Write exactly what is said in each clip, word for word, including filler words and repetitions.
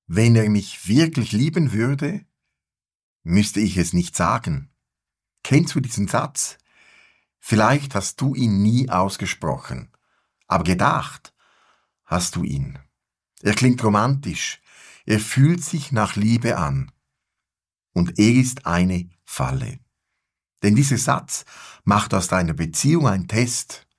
Wenn er mich wirklich lieben würde, müsste ich es nicht sagen. Kennst du diesen Satz? Vielleicht hast du ihn nie ausgesprochen, aber gedacht hast du ihn. Er klingt romantisch, er fühlt sich nach Liebe an. Und er ist eine Falle. Denn dieser Satz macht aus deiner Beziehung einen Test.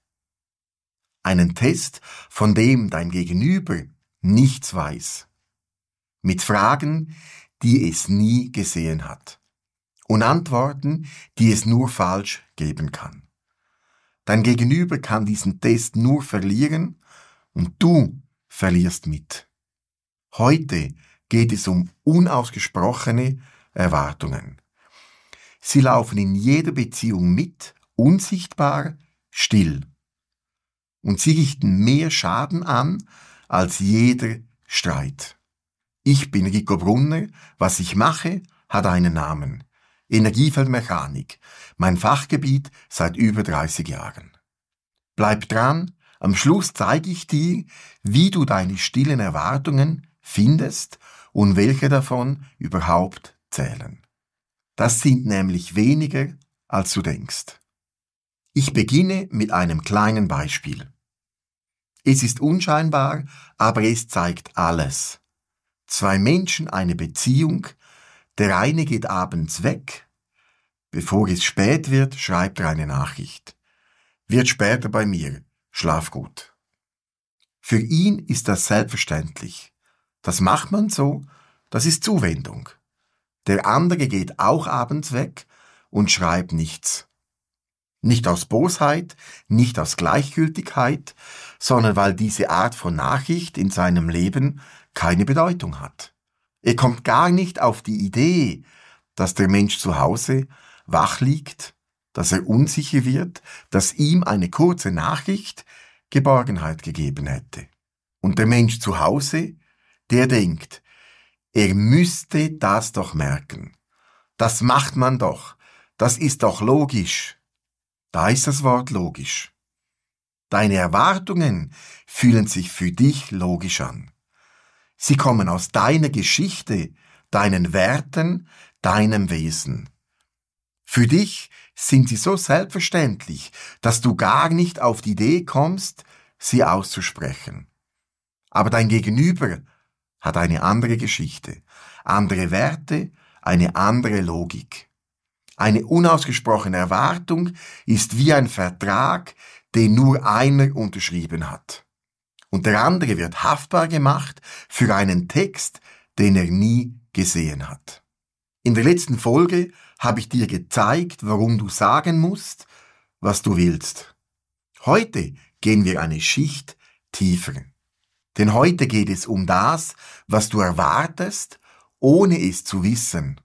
Einen Test, von dem dein Gegenüber nichts weiß. Mit Fragen, die es nie gesehen hat. Und Antworten, die es nur falsch geben kann. Dein Gegenüber kann diesen Test nur verlieren und du verlierst mit. Heute geht es um unausgesprochene Erwartungen. Sie laufen in jeder Beziehung mit, unsichtbar, still. Und sie richten mehr Schaden an als jeder Streit. Ich bin Rico Brunner, was ich mache, hat einen Namen. Energiefeldmechanik, mein Fachgebiet seit über dreißig Jahren. Bleib dran, am Schluss zeige ich dir, wie du deine stillen Erwartungen findest und welche davon überhaupt zählen. Das sind nämlich weniger, als du denkst. Ich beginne mit einem kleinen Beispiel. Es ist unscheinbar, aber es zeigt alles. Zwei Menschen, eine Beziehung, der eine geht abends weg, bevor es spät wird, schreibt er eine Nachricht. Wird später bei mir, schlaf gut. Für ihn ist das selbstverständlich. Das macht man so, das ist Zuwendung. Der andere geht auch abends weg und schreibt nichts. Nicht aus Bosheit, nicht aus Gleichgültigkeit, sondern weil diese Art von Nachricht in seinem Leben keine Bedeutung hat. Er kommt gar nicht auf die Idee, dass der Mensch zu Hause wach liegt, dass er unsicher wird, dass ihm eine kurze Nachricht Geborgenheit gegeben hätte. Und der Mensch zu Hause, der denkt, er müsste das doch merken. Das macht man doch. Das ist doch logisch. Da ist das Wort logisch. Deine Erwartungen fühlen sich für dich logisch an. Sie kommen aus deiner Geschichte, deinen Werten, deinem Wesen. Für dich sind sie so selbstverständlich, dass du gar nicht auf die Idee kommst, sie auszusprechen. Aber dein Gegenüber hat eine andere Geschichte, andere Werte, eine andere Logik. Eine unausgesprochene Erwartung ist wie ein Vertrag, den nur einer unterschrieben hat. Und der andere wird haftbar gemacht für einen Text, den er nie gesehen hat. In der letzten Folge habe ich dir gezeigt, warum du sagen musst, was du willst. Heute gehen wir eine Schicht tiefer. Denn heute geht es um das, was du erwartest, ohne es zu wissen.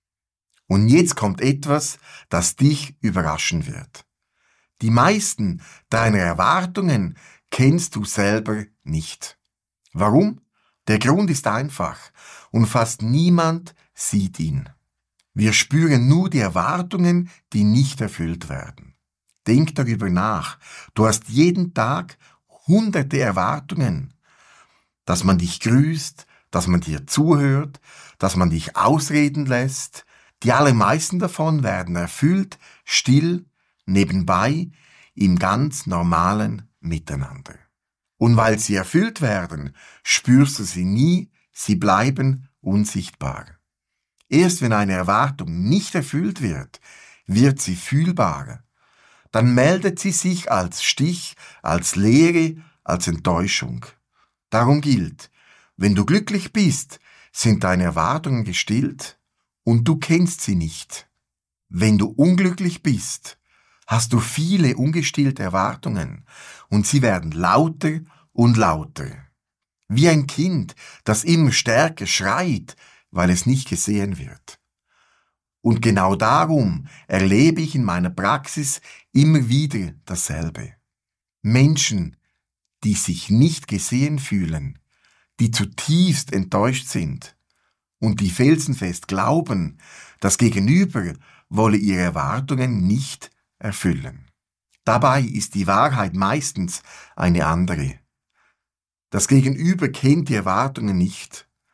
Und jetzt kommt etwas, das dich überraschen wird. Die meisten deiner Erwartungen kennst du selber nicht. Warum? Der Grund ist einfach und fast niemand sieht ihn. Wir spüren nur die Erwartungen, die nicht erfüllt werden. Denk darüber nach. Du hast jeden Tag hunderte Erwartungen. Dass man dich grüßt, dass man dir zuhört, dass man dich ausreden lässt. Die allermeisten davon werden erfüllt, still, nebenbei, im ganz normalen Miteinander. Und weil sie erfüllt werden, spürst du sie nie, sie bleiben unsichtbar. Erst wenn eine Erwartung nicht erfüllt wird, wird sie fühlbar. Dann meldet sie sich als Stich, als Leere, als Enttäuschung. Darum gilt, wenn du glücklich bist, sind deine Erwartungen gestillt und du kennst sie nicht. Wenn du unglücklich bist, hast du viele ungestillte Erwartungen und sie werden lauter und lauter. Wie ein Kind, das immer stärker schreit, weil es nicht gesehen wird. Und genau darum erlebe ich in meiner Praxis immer wieder dasselbe. Menschen, die sich nicht gesehen fühlen, die zutiefst enttäuscht sind und die felsenfest glauben, das Gegenüber wolle ihre Erwartungen nicht erfüllen. Dabei ist die Wahrheit meistens eine andere. Das Gegenüber kennt die Erwartungen nicht.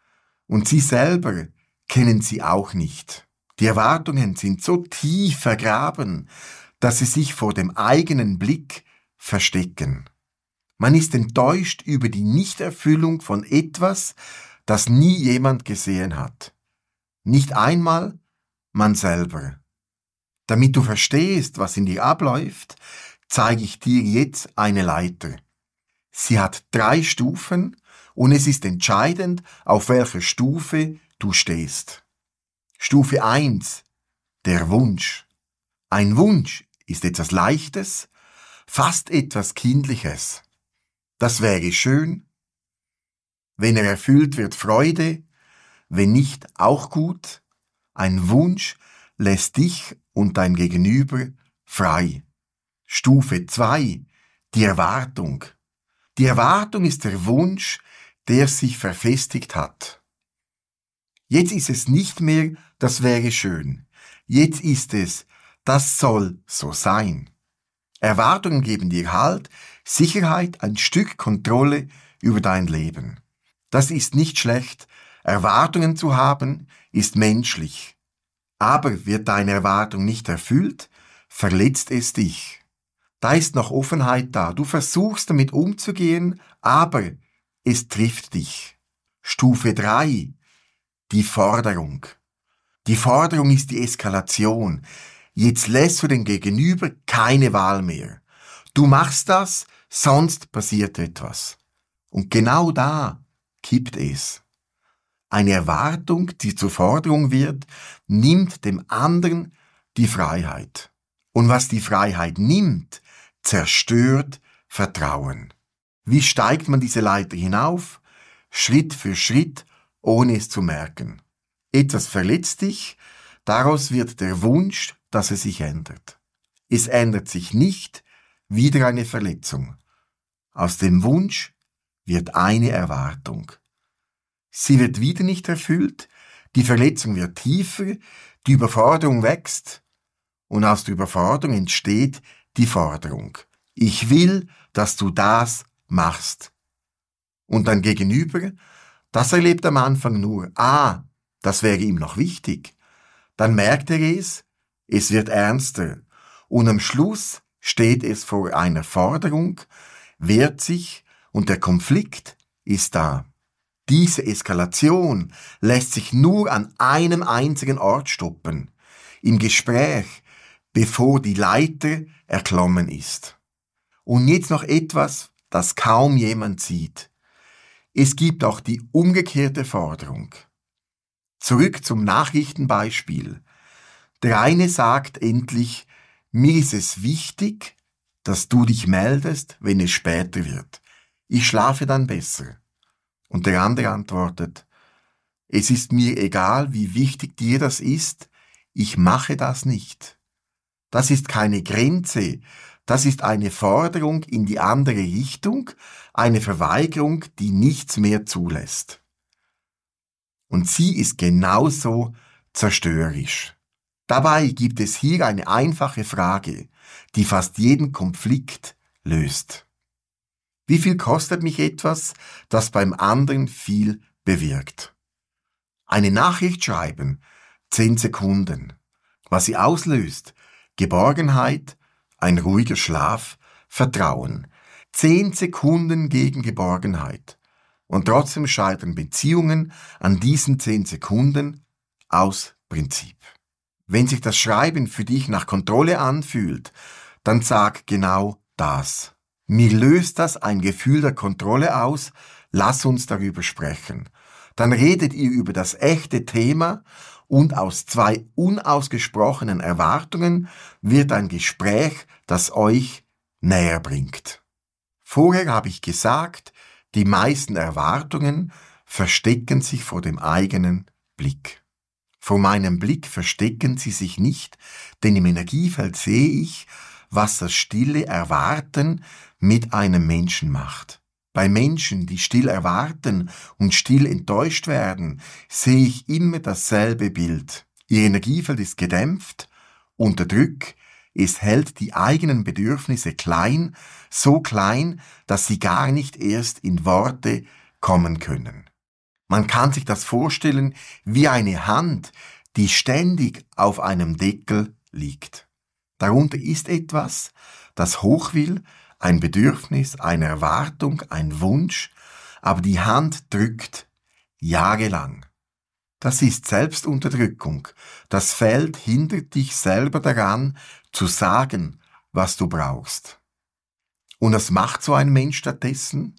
Und sie selber kennen sie auch nicht. Die Erwartungen sind so tief vergraben, dass sie sich vor dem eigenen Blick verstecken. Man ist enttäuscht über die Nichterfüllung von etwas, das nie jemand gesehen hat. Nicht einmal man selber. Damit du verstehst, was in dir abläuft, zeige ich dir jetzt eine Leiter. Sie hat drei Stufen und es ist entscheidend, auf welcher Stufe du stehst. Stufe eins, der Wunsch. Ein Wunsch ist etwas Leichtes, fast etwas Kindliches. Das wäre schön. Wenn er erfüllt wird, Freude. Wenn nicht, auch gut. Ein Wunsch lässt dich und dein Gegenüber frei. Stufe zwei, die Erwartung. Die Erwartung ist der Wunsch, der sich verfestigt hat. Jetzt ist es nicht mehr, das wäre schön. Jetzt ist es, das soll so sein. Erwartungen geben dir Halt, Sicherheit, ein Stück Kontrolle über dein Leben. Das ist nicht schlecht. Erwartungen zu haben, ist menschlich. Aber wird deine Erwartung nicht erfüllt, verletzt es dich. Da ist noch Offenheit da. Du versuchst damit umzugehen, aber es trifft dich. Stufe drei. Die Forderung. Die Forderung ist die Eskalation. Jetzt lässt du den Gegenüber keine Wahl mehr. Du machst das, sonst passiert etwas. Und genau da kippt es. Eine Erwartung, die zur Forderung wird, nimmt dem anderen die Freiheit. Und was die Freiheit nimmt, zerstört Vertrauen. Wie steigt man diese Leiter hinauf? Schritt für Schritt, ohne es zu merken. Etwas verletzt dich, daraus wird der Wunsch, dass es sich ändert. Es ändert sich nicht, wieder eine Verletzung. Aus dem Wunsch wird eine Erwartung. Sie wird wieder nicht erfüllt, die Verletzung wird tiefer, die Überforderung wächst und aus der Überforderung entsteht die Forderung. Ich will, dass du das machst. Und dein Gegenüber, das erlebt am Anfang nur, ah, das wäre ihm noch wichtig. Dann merkt er es, es wird ernster und am Schluss steht es vor einer Forderung, wehrt sich und der Konflikt ist da. Diese Eskalation lässt sich nur an einem einzigen Ort stoppen, im Gespräch, bevor die Leiter erklommen ist. Und jetzt noch etwas, das kaum jemand sieht. Es gibt auch die umgekehrte Forderung. Zurück zum Nachrichtenbeispiel. Der eine sagt endlich, mir ist es wichtig, dass du dich meldest, wenn es später wird. Ich schlafe dann besser. Und der andere antwortet, es ist mir egal, wie wichtig dir das ist, ich mache das nicht. Das ist keine Grenze, das ist eine Forderung in die andere Richtung, eine Verweigerung, die nichts mehr zulässt. Und sie ist genauso zerstörerisch. Dabei gibt es hier eine einfache Frage, die fast jeden Konflikt löst. Wie viel kostet mich etwas, das beim anderen viel bewirkt? Eine Nachricht schreiben, zehn Sekunden. Was sie auslöst, Geborgenheit, ein ruhiger Schlaf, Vertrauen. Zehn Sekunden gegen Geborgenheit. Und trotzdem scheitern Beziehungen an diesen zehn Sekunden aus Prinzip. Wenn sich das Schreiben für dich nach Kontrolle anfühlt, dann sag genau das. Mir löst das ein Gefühl der Kontrolle aus, lass uns darüber sprechen. Dann redet ihr über das echte Thema und aus zwei unausgesprochenen Erwartungen wird ein Gespräch, das euch näher bringt. Vorher habe ich gesagt, die meisten Erwartungen verstecken sich vor dem eigenen Blick. Vor meinem Blick verstecken sie sich nicht, denn im Energiefeld sehe ich, was das stille Erwarten mit einem Menschen macht. Bei Menschen, die still erwarten und still enttäuscht werden, sehe ich immer dasselbe Bild. Ihr Energiefeld ist gedämpft, unter Druck, es hält die eigenen Bedürfnisse klein, so klein, dass sie gar nicht erst in Worte kommen können. Man kann sich das vorstellen wie eine Hand, die ständig auf einem Deckel liegt. Darunter ist etwas, das hoch will, ein Bedürfnis, eine Erwartung, ein Wunsch, aber die Hand drückt jahrelang. Das ist Selbstunterdrückung. Das Feld hindert dich selber daran, zu sagen, was du brauchst. Und was macht so ein Mensch stattdessen?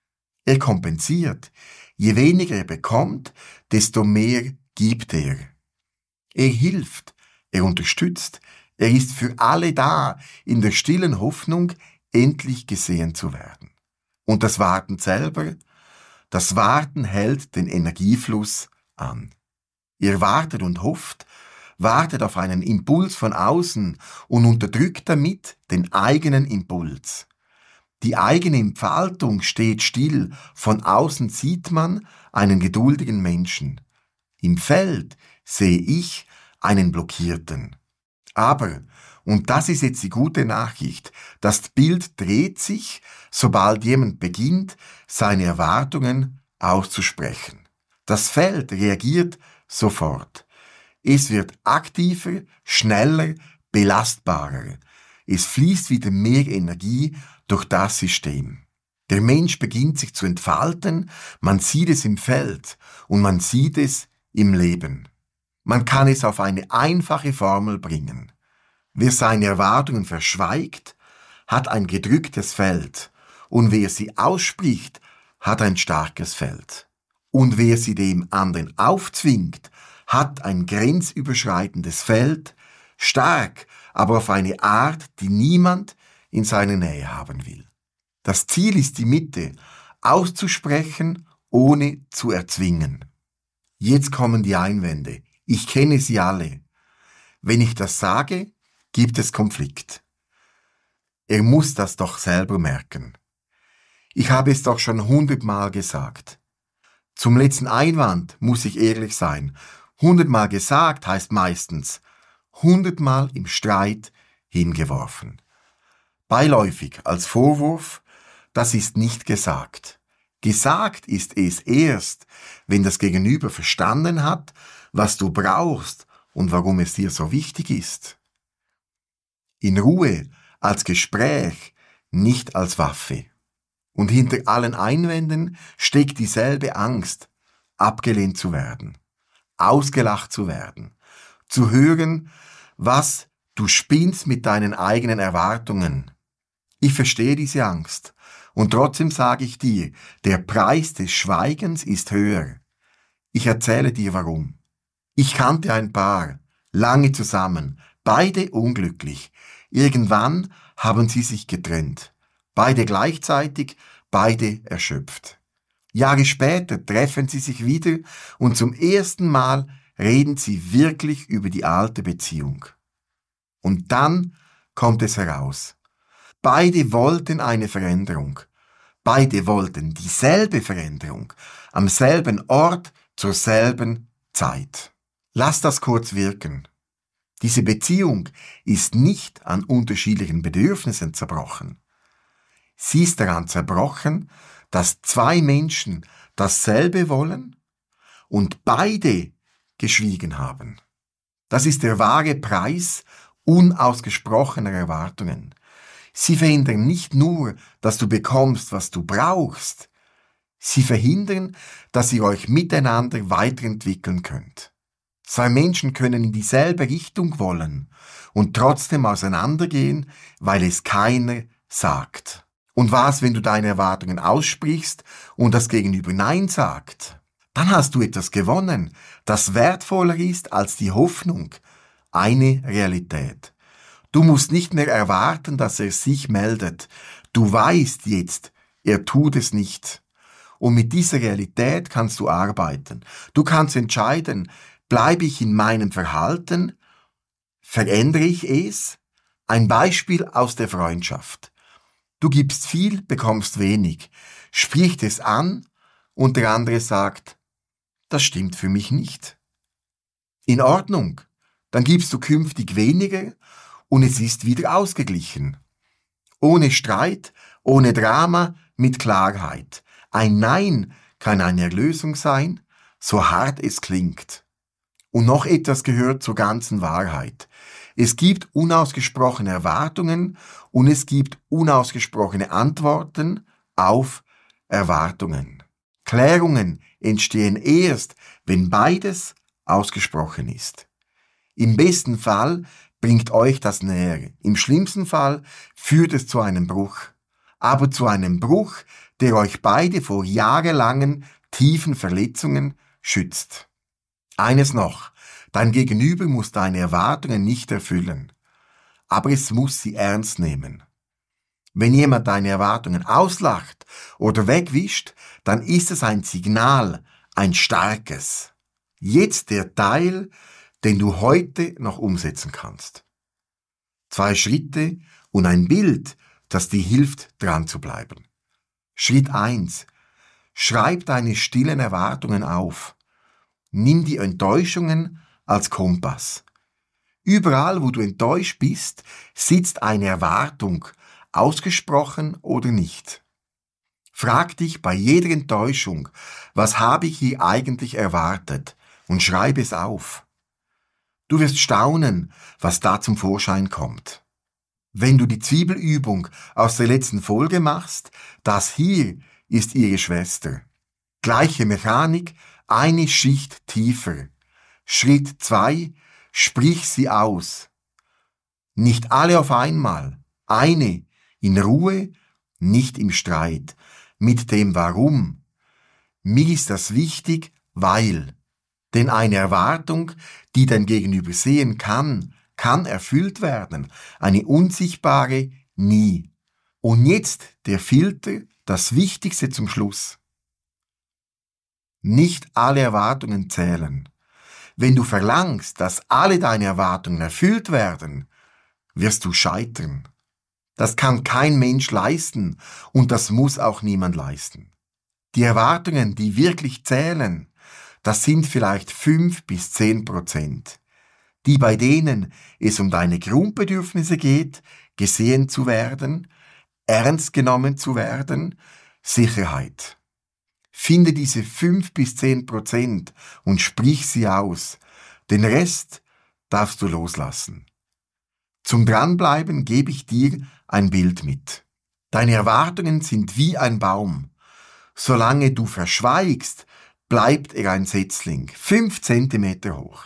Er kompensiert. Je weniger er bekommt, desto mehr gibt er. Er hilft, er unterstützt, er ist für alle da, in der stillen Hoffnung, endlich gesehen zu werden. Und das Warten selber, das Warten hält den Energiefluss an. Ihr wartet und hofft, wartet auf einen Impuls von außen und unterdrückt damit den eigenen Impuls. Die eigene Entfaltung steht still, von außen sieht man einen geduldigen Menschen. Im Feld sehe ich einen Blockierten. Aber, und das ist jetzt die gute Nachricht, das Bild dreht sich, sobald jemand beginnt, seine Erwartungen auszusprechen. Das Feld reagiert sofort. Es wird aktiver, schneller, belastbarer. Es fließt wieder mehr Energie durch das System. Der Mensch beginnt sich zu entfalten, man sieht es im Feld und man sieht es im Leben. Man kann es auf eine einfache Formel bringen. Wer seine Erwartungen verschweigt, hat ein gedrücktes Feld, und wer sie ausspricht, hat ein starkes Feld. Und wer sie dem anderen aufzwingt, hat ein grenzüberschreitendes Feld, stark, aber auf eine Art, die niemand in seiner Nähe haben will. Das Ziel ist die Mitte, auszusprechen, ohne zu erzwingen. Jetzt kommen die Einwände. Ich kenne sie alle. Wenn ich das sage, gibt es Konflikt. Er muss das doch selber merken. Ich habe es doch schon hundertmal gesagt. Zum letzten Einwand muss ich ehrlich sein. Hundertmal gesagt heißt meistens hundertmal im Streit hingeworfen. Beiläufig als Vorwurf, das ist nicht gesagt. Gesagt ist es erst, wenn das Gegenüber verstanden hat, was du brauchst und warum es dir so wichtig ist. In Ruhe, als Gespräch, nicht als Waffe. Und hinter allen Einwänden steckt dieselbe Angst, abgelehnt zu werden, ausgelacht zu werden, zu hören, was du spinnst mit deinen eigenen Erwartungen. Ich verstehe diese Angst. Und trotzdem sage ich dir, der Preis des Schweigens ist höher. Ich erzähle dir warum. Ich kannte ein Paar, lange zusammen, beide unglücklich. Irgendwann haben sie sich getrennt. Beide gleichzeitig, beide erschöpft. Jahre später treffen sie sich wieder und zum ersten Mal reden sie wirklich über die alte Beziehung. Und dann kommt es heraus. Beide wollten eine Veränderung. Beide wollten dieselbe Veränderung, am selben Ort, zur selben Zeit. Lass das kurz wirken. Diese Beziehung ist nicht an unterschiedlichen Bedürfnissen zerbrochen. Sie ist daran zerbrochen, dass zwei Menschen dasselbe wollen und beide geschwiegen haben. Das ist der wahre Preis unausgesprochener Erwartungen. Sie verhindern nicht nur, dass du bekommst, was du brauchst, sie verhindern, dass ihr euch miteinander weiterentwickeln könnt. Zwei Menschen können in dieselbe Richtung wollen und trotzdem auseinandergehen, weil es keiner sagt. Und was, wenn du deine Erwartungen aussprichst und das Gegenüber Nein sagt? Dann hast du etwas gewonnen, das wertvoller ist als die Hoffnung, eine Realität. Du musst nicht mehr erwarten, dass er sich meldet. Du weißt jetzt, er tut es nicht. Und mit dieser Realität kannst du arbeiten. Du kannst entscheiden, bleibe ich in meinem Verhalten? Verändere ich es? Ein Beispiel aus der Freundschaft. Du gibst viel, bekommst wenig. Spricht es an und der andere sagt, das stimmt für mich nicht. In Ordnung, dann gibst du künftig weniger und es ist wieder ausgeglichen. Ohne Streit, ohne Drama, mit Klarheit. Ein Nein kann eine Erlösung sein, so hart es klingt. Und noch etwas gehört zur ganzen Wahrheit. Es gibt unausgesprochene Erwartungen und es gibt unausgesprochene Antworten auf Erwartungen. Klärungen entstehen erst, wenn beides ausgesprochen ist. Im besten Fall bringt euch das näher. Im schlimmsten Fall führt es zu einem Bruch. Aber zu einem Bruch, der euch beide vor jahrelangen, tiefen Verletzungen schützt. Eines noch, dein Gegenüber muss deine Erwartungen nicht erfüllen, aber es muss sie ernst nehmen. Wenn jemand deine Erwartungen auslacht oder wegwischt, dann ist es ein Signal, ein starkes. Jetzt der Teil, den du heute noch umsetzen kannst. Zwei Schritte und ein Bild, das dir hilft, dran zu bleiben. Schritt eins. Schreib deine stillen Erwartungen auf. Nimm die Enttäuschungen als Kompass. Überall, wo du enttäuscht bist, sitzt eine Erwartung, ausgesprochen oder nicht. Frag dich bei jeder Enttäuschung, was habe ich hier eigentlich erwartet, und schreib es auf. Du wirst staunen, was da zum Vorschein kommt. Wenn du die Zwiebelübung aus der letzten Folge machst, das hier ist ihre Schwester. Gleiche Mechanik, eine Schicht tiefer. Schritt zwei, sprich sie aus. Nicht alle auf einmal, eine in Ruhe, nicht im Streit. Mit dem Warum. Mir ist das wichtig, weil. Denn eine Erwartung, die dein Gegenüber sehen kann, kann erfüllt werden. Eine unsichtbare nie. Und jetzt der Filter, das Wichtigste zum Schluss. Nicht alle Erwartungen zählen. Wenn du verlangst, dass alle deine Erwartungen erfüllt werden, wirst du scheitern. Das kann kein Mensch leisten und das muss auch niemand leisten. Die Erwartungen, die wirklich zählen, das sind vielleicht fünf bis zehn Prozent. Die, bei denen es um deine Grundbedürfnisse geht, gesehen zu werden, ernst genommen zu werden, Sicherheit. Finde diese fünf bis zehn Prozent und sprich sie aus. Den Rest darfst du loslassen. Zum Dranbleiben gebe ich dir ein Bild mit. Deine Erwartungen sind wie ein Baum. Solange du verschweigst, bleibt er ein Setzling, fünf Zentimeter hoch.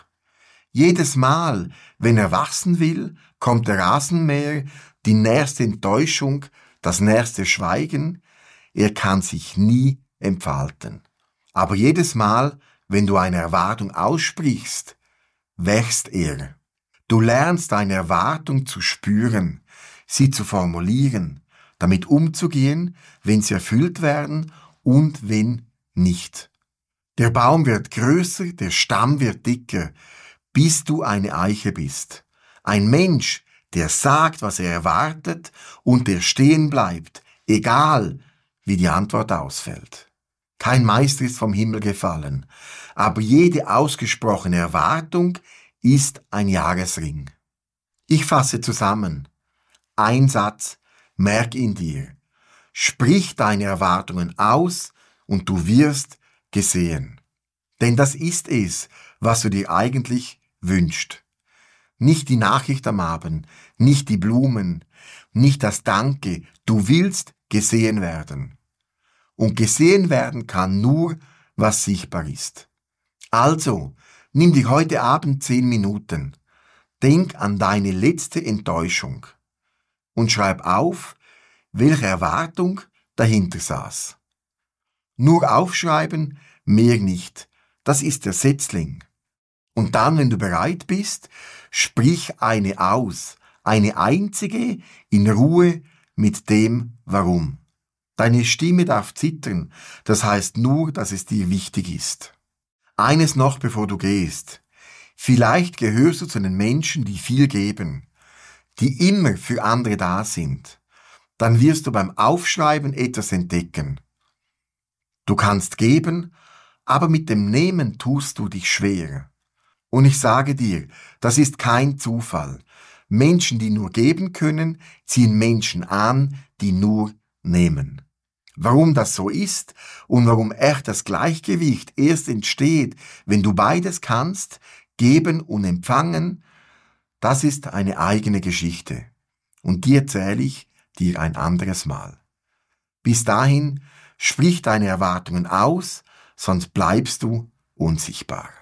Jedes Mal, wenn er wachsen will, kommt der Rasenmäher, die nächste Enttäuschung, das nächste Schweigen. Er kann sich nie entfalten. Aber jedes Mal, wenn du eine Erwartung aussprichst, wächst er. Du lernst deine Erwartung zu spüren, sie zu formulieren, damit umzugehen, wenn sie erfüllt werden und wenn nicht. Der Baum wird größer, der Stamm wird dicker, bis du eine Eiche bist. Ein Mensch, der sagt, was er erwartet und der stehen bleibt, egal wie die Antwort ausfällt. Kein Meister ist vom Himmel gefallen, aber jede ausgesprochene Erwartung ist ein Jahresring. Ich fasse zusammen. Ein Satz, merk ihn dir. Sprich deine Erwartungen aus und du wirst gesehen. Denn das ist es, was du dir eigentlich wünschst. Nicht die Nachricht am Abend, nicht die Blumen, nicht das Danke. Du willst gesehen werden. Und gesehen werden kann nur, was sichtbar ist. Also, nimm dir heute Abend zehn Minuten. Denk an deine letzte Enttäuschung. Und schreib auf, welche Erwartung dahinter saß. Nur aufschreiben, mehr nicht. Das ist der Setzling. Und dann, wenn du bereit bist, sprich eine aus, eine einzige, in Ruhe mit dem Warum. Deine Stimme darf zittern, das heißt nur, dass es dir wichtig ist. Eines noch, bevor du gehst. Vielleicht gehörst du zu den Menschen, die viel geben, die immer für andere da sind. Dann wirst du beim Aufschreiben etwas entdecken. Du kannst geben, aber mit dem Nehmen tust du dich schwer. Und ich sage dir, das ist kein Zufall. Menschen, die nur geben können, ziehen Menschen an, die nur nehmen. Warum das so ist und warum echtes Gleichgewicht erst entsteht, wenn du beides kannst, geben und empfangen, das ist eine eigene Geschichte. Und die erzähle ich dir ein anderes Mal. Bis dahin, sprich deine Erwartungen aus, sonst bleibst du unsichtbar.